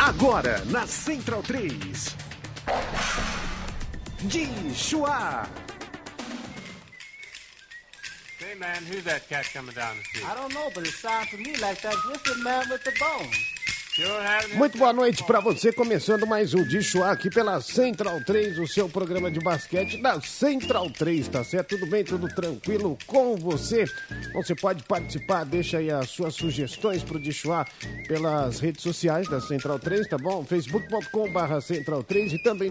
Agora, na Central 3. Joshua. Hey man, who's that cat coming down the street? I don't know, but it sounds to me like that wicked man with the bone. Muito boa noite pra você, começando mais um Joshua aqui pela Central 3, o seu programa de basquete da Central 3, tá certo? Tudo bem, tudo tranquilo com você? Você pode participar, deixa aí as suas sugestões pro Joshua pelas redes sociais da Central 3, tá bom? facebook.com/Central3 e também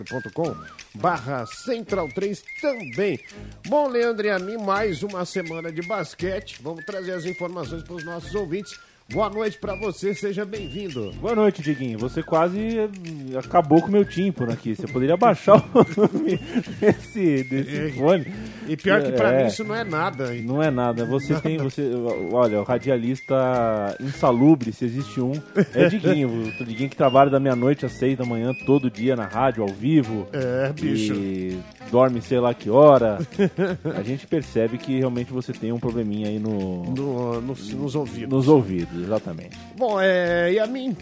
twitter.com/Central3 também. Bom, Leandro e a mim, mais uma semana de basquete, vamos trazer as informações pros nossos ouvintes. Boa noite pra você, seja bem-vindo. Boa noite, Diguinho. Você quase acabou com o meu tímpano aqui. Você poderia baixar o volume desse fone. E pior que pra mim isso não é nada. Não é nada. Olha, o radialista insalubre, se existe um, é Diguinho. O Diguinho que trabalha da meia-noite às 6 da manhã, todo dia na rádio, ao vivo. É, bicho. E dorme sei lá que hora. A gente percebe que realmente você tem um probleminha aí nos ouvidos. Nos ouvidos. Exatamente. Bom, e a mim,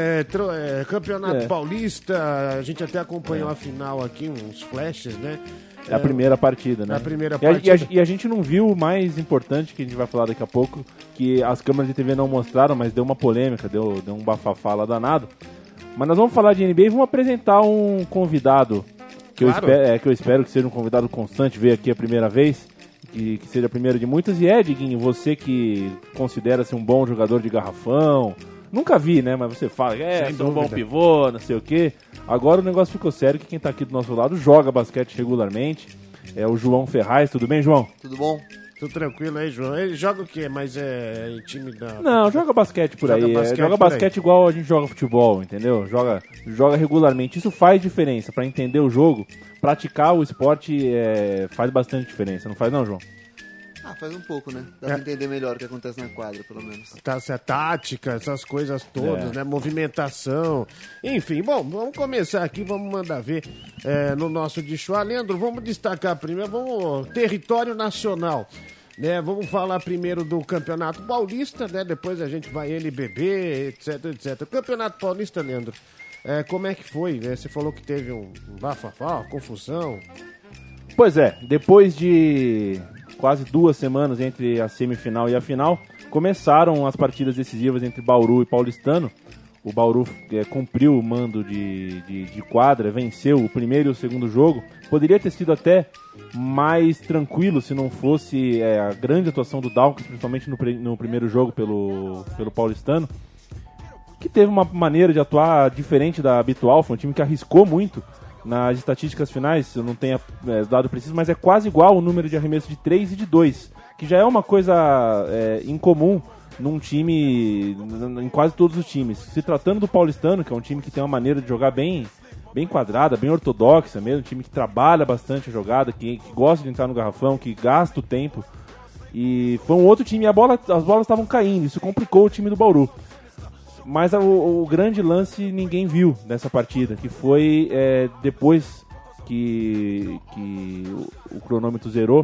Campeonato Paulista, a gente até acompanhou a final aqui, uns flashes, né? É a primeira partida, né? A primeira partida. E a gente não viu o mais importante, que a gente vai falar daqui a pouco, que as câmeras de TV não mostraram, mas deu uma polêmica, deu um bafafá lá danado. Mas nós vamos falar de NBA e vamos apresentar um convidado, que eu espero que seja um convidado constante, veio aqui a primeira vez. Que seja a primeira de muitas. E Diguinho, você que considera-se um bom jogador de garrafão, nunca vi, né? Mas você fala, sou um bom pivô, não sei o quê. Agora o negócio ficou sério, que quem tá aqui do nosso lado joga basquete regularmente. É o João Ferraz. Tudo bem, João? Tudo bom? Tudo tranquilo aí, João? Ele joga o quê? Mas é time da... Não, joga basquete por aí. Joga basquete igual a gente joga futebol, entendeu? Joga regularmente. Isso faz diferença. Pra entender o jogo, praticar o esporte faz bastante diferença. Não faz não, João? Faz um pouco, né? Dá pra entender melhor o que acontece na quadra, pelo menos. Essa tática, essas coisas todas, né? Movimentação. Enfim, bom, vamos começar aqui, vamos mandar ver no nosso Joshua. Leandro, vamos destacar primeiro, território nacional. Né, vamos falar primeiro do Campeonato Paulista, né? Depois a gente vai NBB, etc, etc. Campeonato Paulista, Leandro, como é que foi? Né? Você falou que teve um bafafá, uma confusão. Pois é, depois de quase 2 semanas entre a semifinal e a final, começaram as partidas decisivas entre Bauru e Paulistano. O Bauru cumpriu o mando de quadra, venceu o primeiro e o segundo jogo. Poderia ter sido até mais tranquilo se não fosse a grande atuação do Dawkins, principalmente no primeiro jogo pelo Paulistano, que teve uma maneira de atuar diferente da habitual. Foi um time que arriscou muito. Nas estatísticas finais, eu não tenho dado preciso, mas é quase igual o número de arremessos de 3 e de 2, que já é uma coisa incomum num time, em quase todos os times. Se tratando do Paulistano, que é um time que tem uma maneira de jogar bem quadrada, bem ortodoxa mesmo, um time que trabalha bastante a jogada, que gosta de entrar no garrafão, que gasta o tempo. E foi um outro time, as bolas estavam caindo, isso complicou o time do Bauru. Mas o grande lance ninguém viu nessa partida, que foi depois que o cronômetro zerou,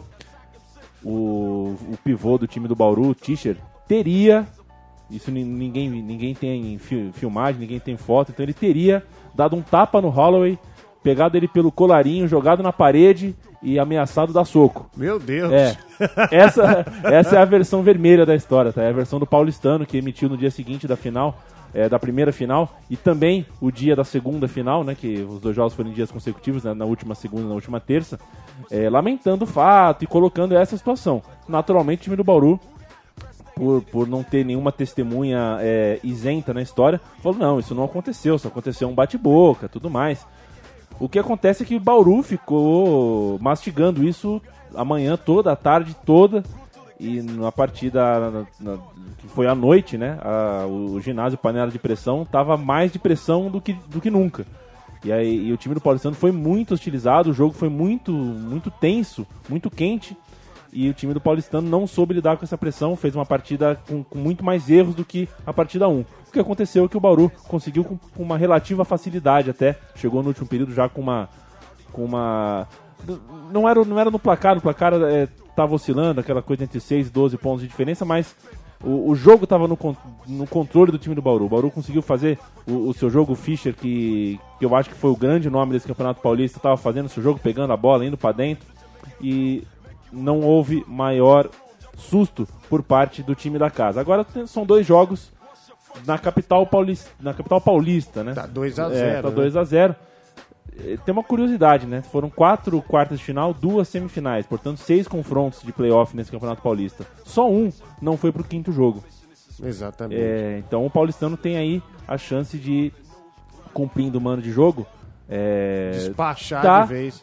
o pivô do time do Bauru, o Tischer, teria, isso ninguém tem filmagem, ninguém tem foto, então ele teria dado um tapa no Holloway, pegado ele pelo colarinho, jogado na parede e ameaçado dar soco. Meu Deus! Essa é a versão vermelha da história, tá? É a versão do Paulistano, que emitiu no dia seguinte da final, da primeira final, e também o dia da segunda final, né? Que os 2 jogos foram em dias consecutivos, né, na última segunda e na última terça, lamentando o fato e colocando essa situação. Naturalmente, o time do Bauru, por não ter nenhuma testemunha isenta na história, falou, não, isso não aconteceu, só aconteceu um bate-boca, tudo mais. O que acontece é que o Bauru ficou mastigando isso a manhã toda, a tarde toda, e na partida que foi à noite, né, o ginásio Panela de Pressão estava mais de pressão do que nunca. E o time do Paulistano foi muito hostilizado, o jogo foi muito, muito tenso, muito quente, e o time do Paulistano não soube lidar com essa pressão, fez uma partida com muito mais erros do que a partida 1. O que aconteceu é que o Bauru conseguiu com uma relativa facilidade até, chegou no último período já com uma... Não era no placar, o placar estava oscilando, aquela coisa entre 6 e 12 pontos de diferença, mas O jogo estava no controle do time do Bauru. O Bauru conseguiu fazer o seu jogo. O Fischer, que eu acho que foi o grande nome desse Campeonato Paulista, estava fazendo o seu jogo, pegando a bola, indo para dentro. E não houve maior susto por parte do time da casa. Agora são 2 jogos na capital paulista, né? Tá 2-0. Tá 2-0. Tem uma curiosidade, né? Foram 4 quartas de final, 2 semifinais. Portanto, 6 confrontos de playoff nesse Campeonato Paulista. Só um não foi pro 5º jogo. Exatamente. Então o paulistano tem aí a chance de, cumprindo o mano de jogo, despachar de vez.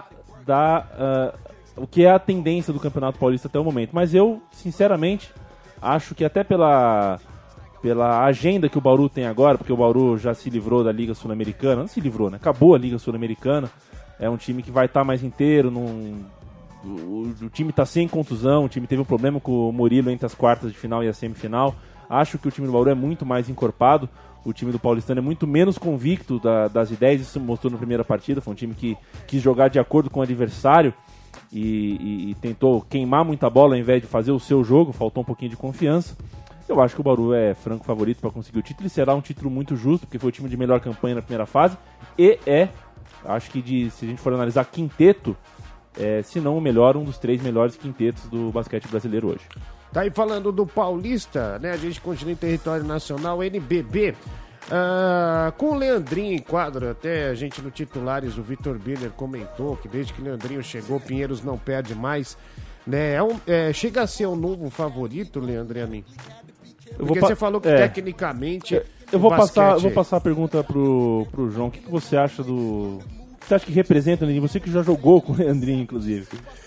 O que é a tendência do Campeonato Paulista até o momento. Mas eu, sinceramente, acho que até pela agenda que o Bauru tem agora, porque o Bauru já se livrou da Liga Sul-Americana, não se livrou, né? Acabou a Liga Sul-Americana, é um time que vai estar mais inteiro, o time está sem contusão, o time teve um problema com o Murilo entre as quartas de final e a semifinal. Acho que o time do Bauru é muito mais encorpado, o time do Paulistano é muito menos convicto das ideias, isso mostrou na primeira partida, foi um time que quis jogar de acordo com o adversário e tentou queimar muita bola ao invés de fazer o seu jogo, faltou um pouquinho de confiança. Eu acho que o Bauru é franco favorito para conseguir o título e será um título muito justo, porque foi o time de melhor campanha na primeira fase e acho que se a gente for analisar quinteto, se não o melhor, um dos 3 melhores quintetos do basquete brasileiro hoje. Tá aí falando do Paulista, né? A gente continua em território nacional, NBB. Com o Leandrinho em quadro, até a gente no Titulares, o Vitor Biller comentou que desde que o Leandrinho chegou, Pinheiros não perde mais, né? Chega a ser o novo favorito, Leandro, e a mim? Porque você falou que tecnicamente... Eu vou passar a pergunta pro João. O que você acha do... Você acha que representa o Leandrinho? Você que já jogou com o Leandrinho, inclusive.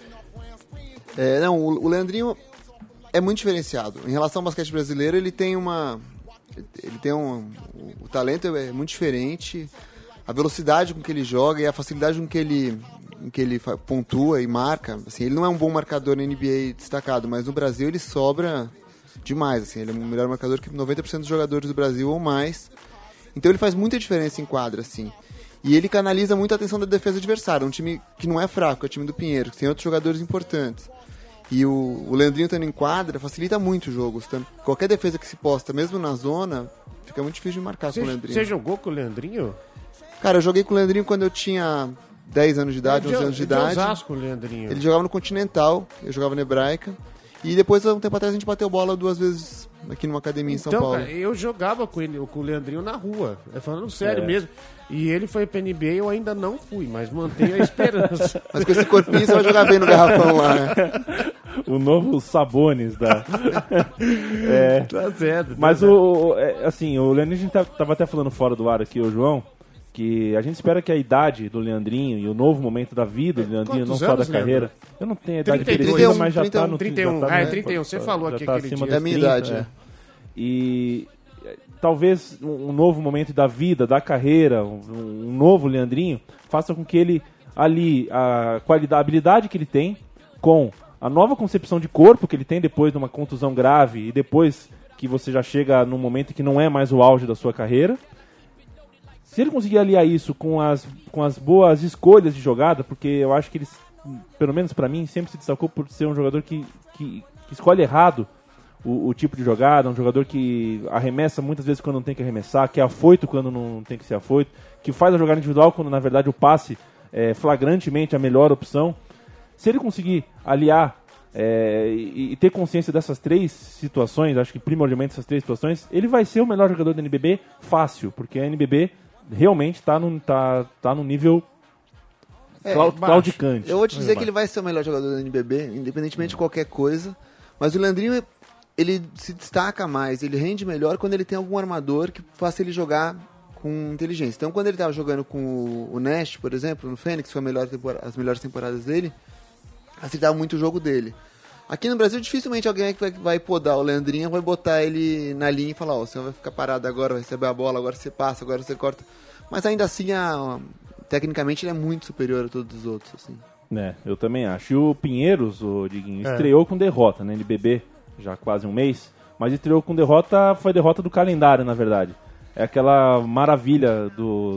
O Leandrinho é muito diferenciado. Em relação ao basquete brasileiro, ele tem o talento é muito diferente, a velocidade com que ele joga e a facilidade com que ele pontua e marca. Assim, ele não é um bom marcador na NBA destacado, mas no Brasil ele sobra demais. Assim, ele é um melhor marcador que 90% dos jogadores do Brasil ou mais. Então ele faz muita diferença em quadra, assim. E ele canaliza muito a atenção da defesa adversária. Um time que não é fraco, é o time do Pinheiro, que tem outros jogadores importantes. E o Leandrinho estando em quadra facilita muito o jogo. Qualquer defesa que se posta, mesmo na zona, fica muito difícil de marcar com o Leandrinho. Você jogou com o Leandrinho? Cara, eu joguei com o Leandrinho quando eu tinha 10 anos de idade, 11 anos de idade. Osasco, Leandrinho. Ele jogava no Continental, eu jogava na Hebraica. E depois, há um tempo atrás, a gente bateu bola 2 vezes aqui numa academia em São Paulo. Cara, eu jogava com o Leandrinho na rua, falando sério mesmo. E ele foi pra NBA, eu ainda não fui, mas mantenho a esperança. Mas com esse corpinho você vai jogar bem no garrafão lá, né? O novo Sabonis da... Tá certo. Mas o Leandrinho, a gente tava até falando fora do ar aqui, o João, que a gente espera que a idade do Leandrinho e o novo momento da vida do Leandrinho, não só da carreira... Leandro? Eu não tenho a idade 32, precisa, mas já 31, tá no... 31, já tá, 31, você falou aqui tá aquele acima dia. É a minha idade, né? E talvez um novo momento da vida, da carreira, um novo Leandrinho, faça com que ele ali, a habilidade que ele tem, com a nova concepção de corpo que ele tem depois de uma contusão grave e depois que você já chega num momento que não é mais o auge da sua carreira, se ele conseguir aliar isso com as boas escolhas de jogada, porque eu acho que ele, pelo menos pra mim, sempre se destacou por ser um jogador que escolhe errado o tipo de jogada, um jogador que arremessa muitas vezes quando não tem que arremessar, que é afoito quando não tem que ser afoito, que faz a jogada individual quando na verdade o passe é flagrantemente a melhor opção. Se ele conseguir aliar e ter consciência dessas 3 situações, acho que primordialmente essas 3 situações, ele vai ser o melhor jogador da NBB fácil, porque a NBB realmente está no nível claudicante. Eu vou te dizer que ele vai ser o melhor jogador da NBB, independentemente de qualquer coisa, mas o Leandrinho, ele se destaca mais, ele rende melhor quando ele tem algum armador que faça ele jogar com inteligência. Então, quando ele estava jogando com o Nash, por exemplo, no Fênix, foi as melhores temporadas dele, acertava muito o jogo dele. Aqui no Brasil, dificilmente alguém vai podar o Leandrinho, vai botar ele na linha e falar, você vai ficar parado agora, vai receber a bola, agora você passa, agora você corta. Mas ainda assim, tecnicamente, ele é muito superior a todos os outros. Assim. Eu também acho. E o Pinheiros, o Diguinho, estreou com derrota na NBB, já há quase um mês, mas estreou com derrota, foi derrota do calendário, na verdade. É aquela maravilha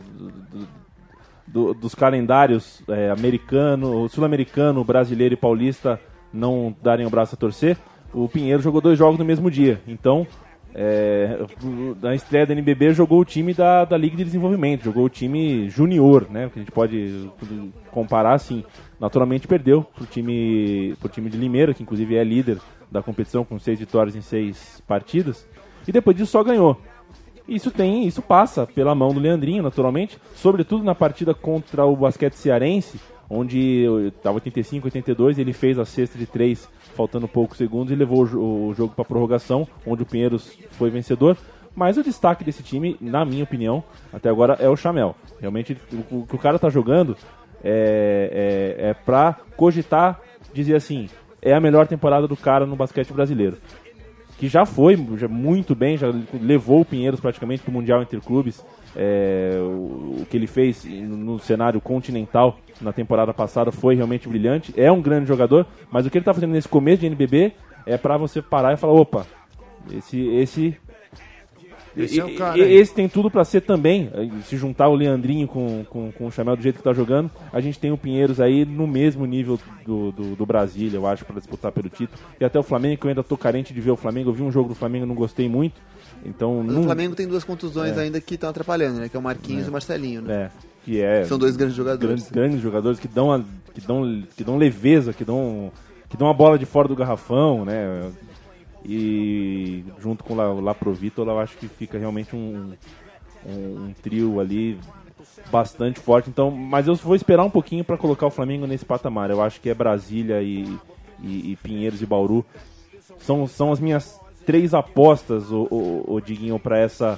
dos calendários americano, sul-americano, brasileiro e paulista não darem o braço a torcer. o Pinheiro jogou 2 jogos no mesmo dia. Então, na estreia da NBB jogou o time da Liga de Desenvolvimento, jogou o time junior, né? Que a gente pode comparar assim. Naturalmente perdeu pro time de Limeira, que inclusive é líder da competição com 6 vitórias em 6 partidas. E depois disso só ganhou. Isso passa pela mão do Leandrinho, naturalmente, sobretudo na partida contra o basquete cearense, onde estava 85, 82, ele fez a cesta de 3, faltando poucos segundos, e levou o jogo para prorrogação, onde o Pinheiros foi vencedor. Mas o destaque desse time, na minha opinião, até agora é o Chamel. Realmente, o que o cara está jogando é para cogitar, dizer assim, é a melhor temporada do cara no basquete brasileiro. Que já foi muito bem, já levou o Pinheiros praticamente para o Mundial Interclubes. O que ele fez no cenário continental na temporada passada foi realmente brilhante. É um grande jogador, mas o que ele está fazendo nesse começo de NBB é para você parar e falar, opa, esse é o cara aí. Esse tem tudo para ser também. Se juntar o Leandrinho com o Chamel do jeito que está jogando, a gente tem o Pinheiros aí no mesmo nível do Brasília, eu acho, para disputar pelo título. E até o Flamengo, que eu ainda tô carente de ver o Flamengo. Eu vi um jogo do Flamengo e não gostei muito. Então, o Flamengo tem 2 contusões ainda que estão atrapalhando, né? Que é o Marquinhos e o Marcelinho, né? São 2 grandes jogadores. Grandes jogadores que dão leveza, que dão a bola de fora do garrafão, né? E junto com o Laprovítola, eu acho que fica realmente um trio ali bastante forte. Então, mas eu vou esperar um pouquinho para colocar o Flamengo nesse patamar. Eu acho que é Brasília e Pinheiros e Bauru. São as minhas 3 apostas, o Diguinho, para essa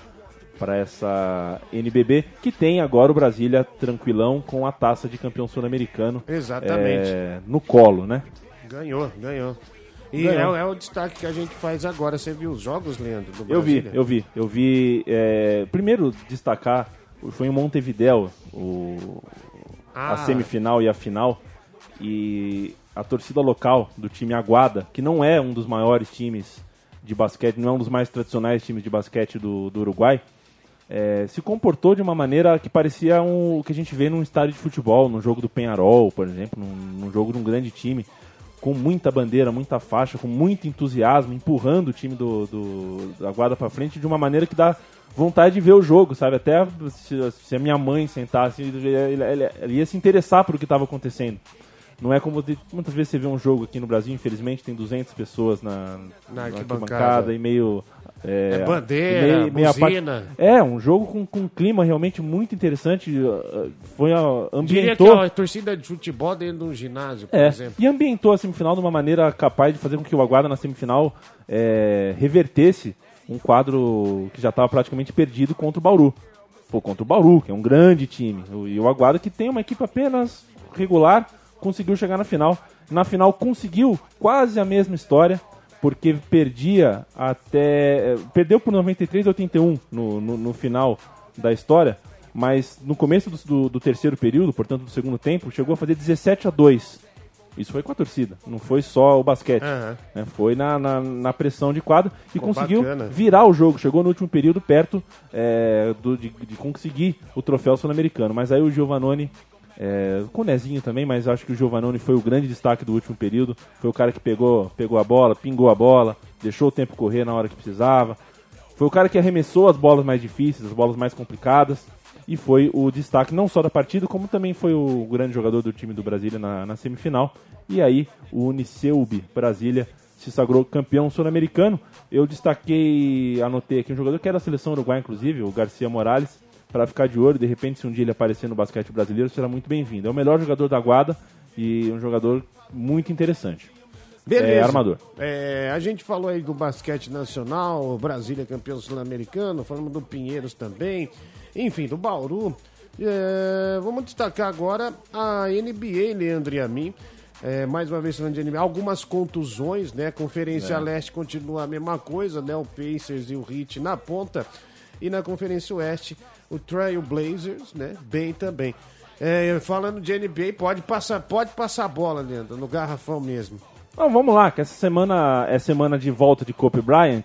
NBB, que tem agora o Brasília tranquilão com a taça de campeão sul-americano. Exatamente. No colo, né? Ganhou. E é o destaque que a gente faz agora. Você viu os jogos, Leandro, do Brasília? Eu vi. Primeiro, destacar, foi em Montevidéu a semifinal e a final. E a torcida local do time Aguada, que não é um dos maiores times de basquete, não é um dos mais tradicionais times de basquete do Uruguai, se comportou de uma maneira que parecia o que a gente vê num estádio de futebol, num jogo do Peñarol, por exemplo, num jogo de um grande time, com muita bandeira, muita faixa, com muito entusiasmo, empurrando o time da Aguada para frente de uma maneira que dá vontade de ver o jogo, sabe? Até se a minha mãe sentasse, ele ia se interessar por o que estava acontecendo. Não é como muitas vezes você vê um jogo aqui no Brasil, infelizmente, tem 200 pessoas na arquibancada e meio... bandeira, buzina. Um jogo com um clima realmente muito interessante. Ambientou... Diria que é uma torcida de futebol dentro de um ginásio, por exemplo. E ambientou a semifinal de uma maneira capaz de fazer com que o Aguada na semifinal revertesse um quadro que já estava praticamente perdido contra o Bauru. Contra o Bauru, que é um grande time. E o Aguada, que tem uma equipe apenas regular, conseguiu chegar na final. Na final conseguiu quase a mesma história, porque perdeu por 93-81 no final da história, mas no começo do terceiro período, portanto do segundo tempo, chegou a fazer 17-2. Isso foi com a torcida, não foi só o basquete. Né? Foi na pressão de quadro e conseguiu virar o jogo. Chegou no último período perto de conseguir o troféu sul-americano. Mas aí o Giovannone, com o Nezinho também, mas acho que o Giovannone foi o grande destaque do último período. Foi o cara que pegou a bola, pingou a bola, deixou o tempo correr na hora que precisava. Foi o cara que arremessou as bolas mais difíceis, as bolas mais complicadas. E foi o destaque não só da partida, como também foi o grande jogador do time do Brasília na semifinal. E aí o Uniceub Brasília se sagrou campeão sul-americano. Eu anotei aqui um jogador que era da seleção uruguaia, inclusive, o Garcia Morales, para ficar de olho. De repente, se um dia ele aparecer no basquete brasileiro, será muito bem-vindo. É o melhor jogador da Aguada e um jogador muito interessante. Beleza. Armador. A gente falou aí do basquete nacional, o Brasília campeão sul-americano, falamos do Pinheiros também, enfim, do Bauru. Vamos destacar agora a NBA, Leandro e a mim. Mais uma vez falando de NBA, algumas contusões, né? Conferência Leste continua a mesma coisa, né? O Pacers e o Heat na ponta. E na Conferência Oeste, o Trail Blazers, né? Bem também. Falando de NBA, pode passar a bola, Leandro, no garrafão mesmo. Então, vamos lá, que essa semana é semana de volta de Kobe Bryant.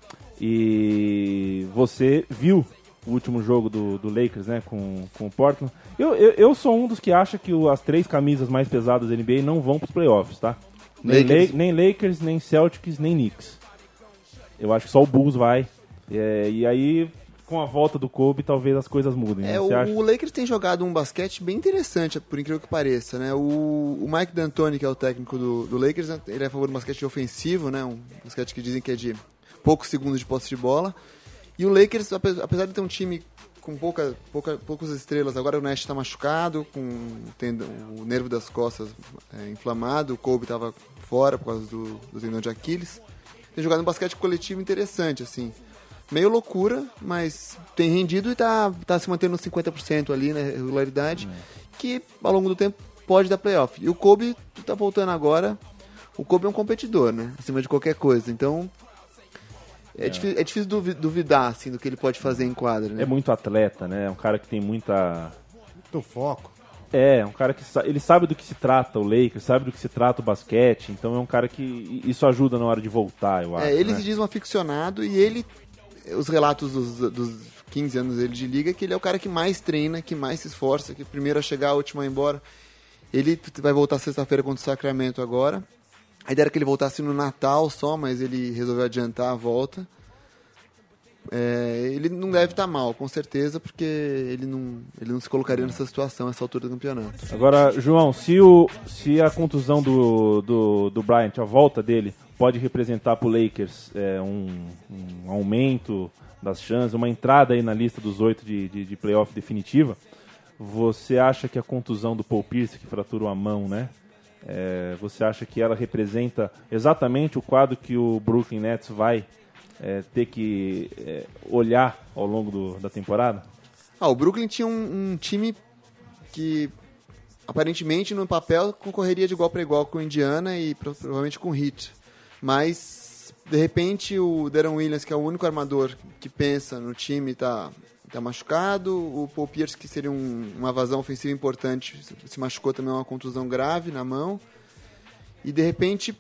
E você viu o último jogo do Lakers, né, com o Portland. Eu sou um dos que acha que as 3 camisas mais pesadas da NBA não vão para os playoffs, tá? Nem Lakers, nem Celtics, nem Knicks. Eu acho que só o Bulls vai. E aí, com a volta do Kobe, talvez as coisas mudem. Né? O Lakers tem jogado um basquete bem interessante, por incrível que pareça, né? O Mike D'Antoni, que é o técnico do Lakers, ele é a favor do basquete ofensivo, né? Um basquete que dizem que é de poucos segundos de posse de bola. E o Lakers, apesar de ter um time com poucas estrelas, agora o Nash está machucado, com o nervo das costas inflamado, o Kobe estava fora por causa do tendão de Aquiles. Tem jogado um basquete coletivo interessante, assim. Meio loucura, mas tem rendido e tá se mantendo nos 50% ali, né, regularidade, que ao longo do tempo pode dar playoff. E o Kobe tá voltando agora, o Kobe é um competidor, né, acima de qualquer coisa, então é difícil duvidar, assim, do que ele pode fazer em quadra, né. É muito atleta, né, é um cara que tem muito foco. É um cara que ele sabe do que se trata o Lakers, sabe do que se trata o basquete, então é um cara que isso ajuda na hora de voltar, eu acho. Ele se diz um aficionado e os relatos dos 15 anos dele de liga, que ele é o cara que mais treina, que mais se esforça, que primeiro a chegar, a última a ir embora. Ele vai voltar sexta-feira contra o Sacramento agora. A ideia era que ele voltasse no Natal só, mas ele resolveu adiantar a volta. Ele não deve estar mal, com certeza, porque ele não se colocaria nessa situação, nessa altura do campeonato. Agora, João, se a contusão do Bryant, a volta dele, pode representar para o Lakers um aumento das chances, uma entrada aí na lista dos 8 de playoff definitiva, você acha que a contusão do Paul Pierce, que fraturou a mão, né? Você acha que ela representa exatamente o quadro que o Brooklyn Nets vai ter que olhar ao longo da temporada? O Brooklyn tinha um time que aparentemente no papel concorreria de igual para igual com o Indiana e provavelmente com o Heat, mas de repente o Deron Williams, que é o único armador que pensa no time, tá machucado, o Paul Pierce, que seria uma vazão ofensiva importante, se machucou também, uma contusão grave na mão, e de repente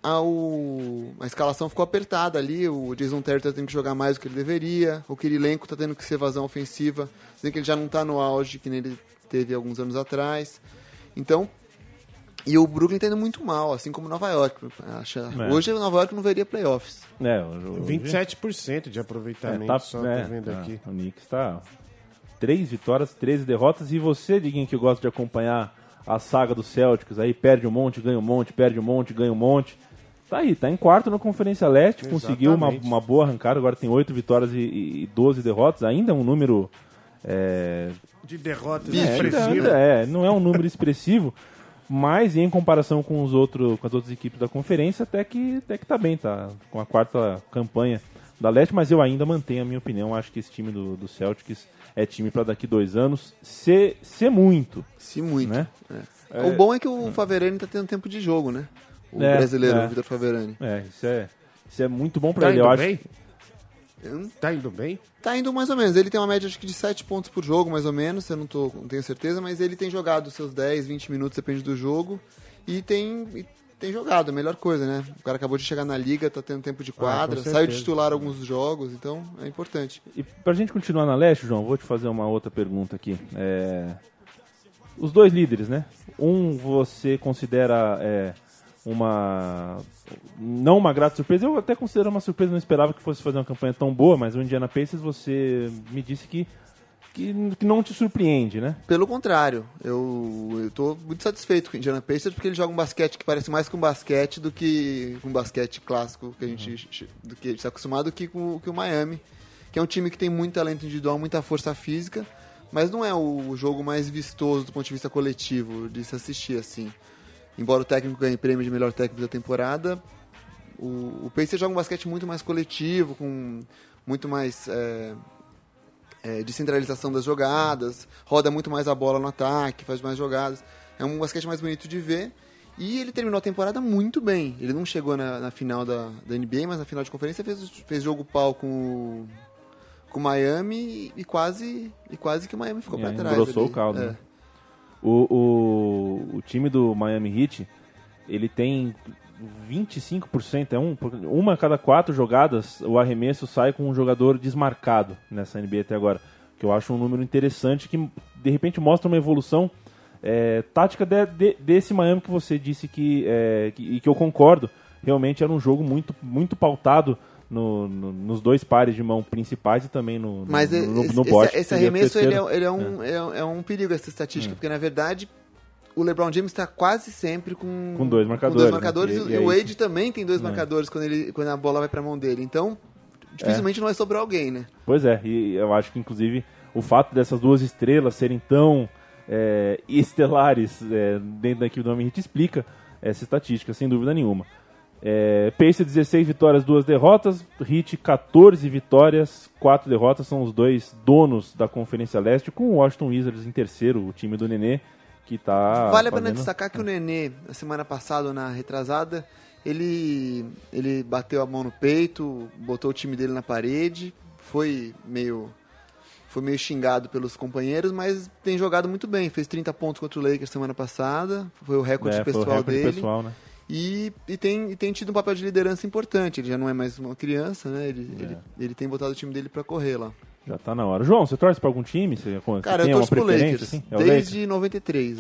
a escalação ficou apertada ali, o Jason Terry tá tendo que jogar mais do que ele deveria, o Kirilenko tá tendo que ser vazão ofensiva, dizendo que ele já não tá no auge que nem ele teve alguns anos atrás. Então, e o Brooklyn tá indo muito mal, assim como Nova York. Hoje o Nova York não veria playoffs. 27% de aproveitamento tô vendo aqui. O Knicks tá 3 vitórias, 13 derrotas, e você, Diguinho, que gosta de acompanhar a saga dos Celtics, aí perde um monte, ganha um monte, perde um monte, ganha um monte. Tá aí, tá em quarto na Conferência Leste, conseguiu uma boa arrancada, agora tem 8 vitórias e 12 derrotas, ainda é um número... de derrotas expressivo. Não é um número expressivo, mas em comparação com as outras equipes da conferência, até que tá bem, tá com a quarta campanha da Leste, mas eu ainda mantenho a minha opinião, acho que esse time do Celtics é time para daqui 2 anos ser muito. Se muito. Né? O bom é que o Faverani tá tendo tempo de jogo, né? O brasileiro, o Vitor Faverani. Isso é muito bom para ele, eu acho. Tá indo bem? Tá indo mais ou menos. Ele tem uma média acho que de 7 pontos por jogo, mais ou menos. Eu não tenho certeza, mas ele tem jogado seus 10, 20 minutos, depende do jogo. E tem jogado, a melhor coisa, né? O cara acabou de chegar na liga, tá tendo tempo de quadra, saiu de titular alguns jogos, então é importante. E pra gente continuar na Leste, João, vou te fazer uma outra pergunta aqui. Os 2 líderes, né? Você considera não uma grata surpresa, eu até considero uma surpresa, não esperava que fosse fazer uma campanha tão boa, mas o Indiana Pacers, você me disse que não te surpreende, né? Pelo contrário, eu tô muito satisfeito com o Indiana Pacers, porque ele joga um basquete que parece mais com basquete do que um basquete clássico que a gente está acostumado, que o Miami, que é um time que tem muito talento individual, muita força física, mas não é o jogo mais vistoso do ponto de vista coletivo de se assistir assim. Embora o técnico ganhe prêmio de melhor técnico da temporada, o Pacers joga um basquete muito mais coletivo, com muito mais descentralização das jogadas, roda muito mais a bola no ataque, faz mais jogadas. É um basquete mais bonito de ver. E ele terminou a temporada muito bem. Ele não chegou na final da NBA, mas na final de conferência fez jogo pau com o Miami e quase que o Miami ficou para trás. Engrossou o caldo. Né? O time do Miami Heat, ele tem 25%, uma a cada 4 jogadas, o arremesso sai com um jogador desmarcado nessa NBA até agora, que eu acho um número interessante, que de repente mostra uma evolução Tática desse Miami que você disse que eu concordo, realmente era um jogo muito, muito pautado nos dois pares de mão principais e também no bote. Esse arremesso ele é um perigo, essa estatística, porque na verdade o LeBron James está quase sempre com dois marcadores, e o Wade também tem dois marcadores quando a bola vai para a mão dele. Então, dificilmente não vai sobrar alguém, né? Pois é, e eu acho que inclusive o fato dessas duas estrelas serem tão estelares dentro da equipe do Miami Heat explica essa estatística, sem dúvida nenhuma. Pacers 16 vitórias, 2 derrotas, Heat 14 vitórias, 4 derrotas, são os dois donos da Conferência Leste, com o Washington Wizards em terceiro, o time do Nenê, que tá Vale a pena destacar que o Nenê, na semana passada, na retrasada, ele bateu a mão no peito, botou o time dele na parede, foi meio xingado pelos companheiros, mas tem jogado muito bem, fez 30 pontos contra o Lakers semana passada, foi o recorde pessoal dele. Pessoal, né? E tem tido um papel de liderança importante. Ele já não é mais uma criança, né? Ele tem botado o time dele pra correr lá. Já tá na hora. João, você torce pra algum time? Cara, eu torço pro Lakers, assim? Desde Lakers? 93.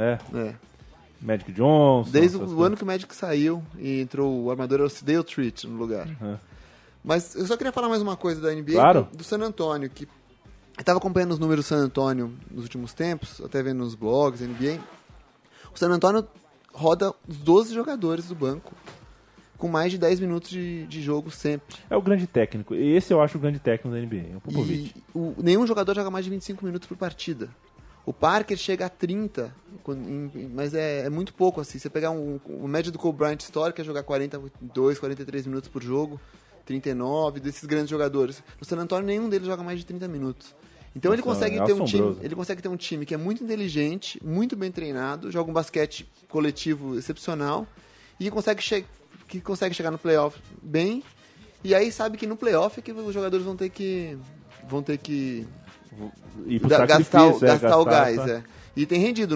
Magic Johnson. Desde o ano que o Magic saiu e entrou o armador, era o Dale Treat no lugar. Mas eu só queria falar mais uma coisa da NBA, claro. do San Antonio, que eu tava acompanhando os números do San Antonio nos últimos tempos, até vendo nos blogs da NBA. O San Antonio roda os 12 jogadores do banco, com mais de 10 minutos de jogo sempre. É o grande técnico. Esse eu acho o grande técnico da NBA, o Popovich. Nenhum jogador joga mais de 25 minutos por partida. O Parker chega a 30, mas é muito pouco. Assim. Você pegar o médio do Kobe Bryant histórico, é jogar 42, 43 minutos por jogo, 39, desses grandes jogadores. No San Antonio, nenhum deles joga mais de 30 minutos. Então ele consegue ter um time que é muito inteligente, muito bem treinado, joga um basquete coletivo excepcional e consegue chegar no playoff bem. E aí sabe que no playoff é que os jogadores vão ter que gastar o gás. E tem rendido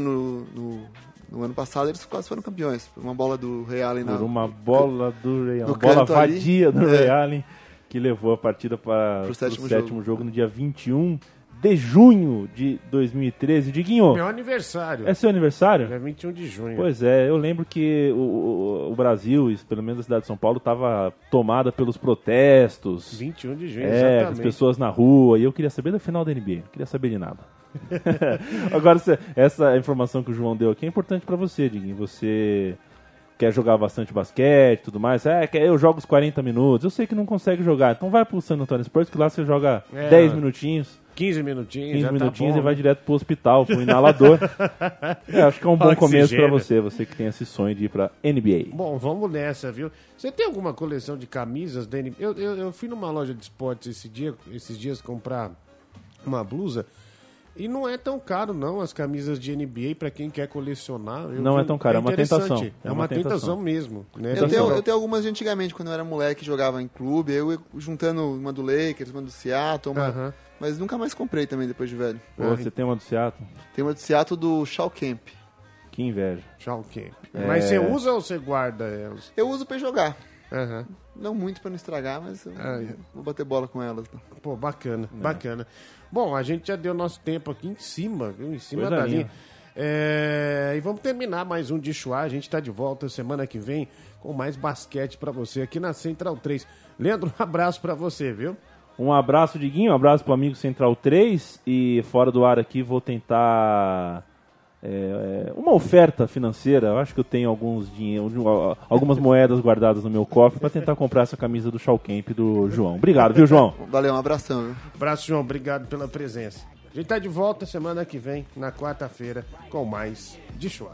no ano passado, eles quase foram campeões. Por uma bola do Ray Allen. Uma bola vadia do Ray Allen, que levou a partida para o sétimo jogo no dia 21 de junho de 2013. Diguinho. Meu aniversário. É seu aniversário? É 21 de junho. Pois é, eu lembro que o Brasil, pelo menos a cidade de São Paulo, estava tomada pelos protestos. 21 de junho, exatamente. As pessoas na rua, e eu queria saber do final da NBA, não queria saber de nada. Agora, essa informação que o João deu aqui é importante para você, Diguinho. Você quer jogar bastante basquete e tudo mais, eu jogo os 40 minutos, eu sei que não consegue jogar, então vai pro San Antonio Spurs, que lá você joga 10 minutinhos. 15 minutinhos, tá bom, e vai direto pro hospital, pro inalador. Acho que é um bom começo pra você que tem esse sonho de ir pra NBA. Bom, vamos nessa, viu? Você tem alguma coleção de camisas da NBA? Eu fui numa loja de esportes esses dias comprar uma blusa. E não é tão caro, não, as camisas de NBA para quem quer colecionar. Não é tão caro, é uma tentação. É uma tentação mesmo. Né? Eu tenho algumas de antigamente, quando eu era moleque, jogava em clube, eu juntando uma do Lakers, uma do Seattle, mas nunca mais comprei também depois de velho. Você tem uma do Seattle? Tem uma do Seattle do Shaw Kemp. Que inveja. Shaw Kemp. Mas você usa ou você guarda elas? Eu uso para jogar. Não muito para não estragar, mas eu vou bater bola com elas. Pô, bacana, bacana. Bom, a gente já deu nosso tempo aqui em cima, viu? Em cima da linha. E vamos terminar mais um de Chua. A gente está de volta semana que vem com mais basquete para você aqui na Central 3. Leandro, um abraço para você, viu? Um abraço, Diguinho, um abraço pro amigo Central 3. E fora do ar aqui vou tentar uma oferta financeira. Eu acho que eu tenho algumas moedas guardadas no meu cofre para tentar comprar essa camisa do Shaw Kemp do João. Obrigado, viu, João? Valeu, um abração. Viu? Abraço, João. Obrigado pela presença. A gente tá de volta semana que vem, na quarta-feira, com mais de Chua.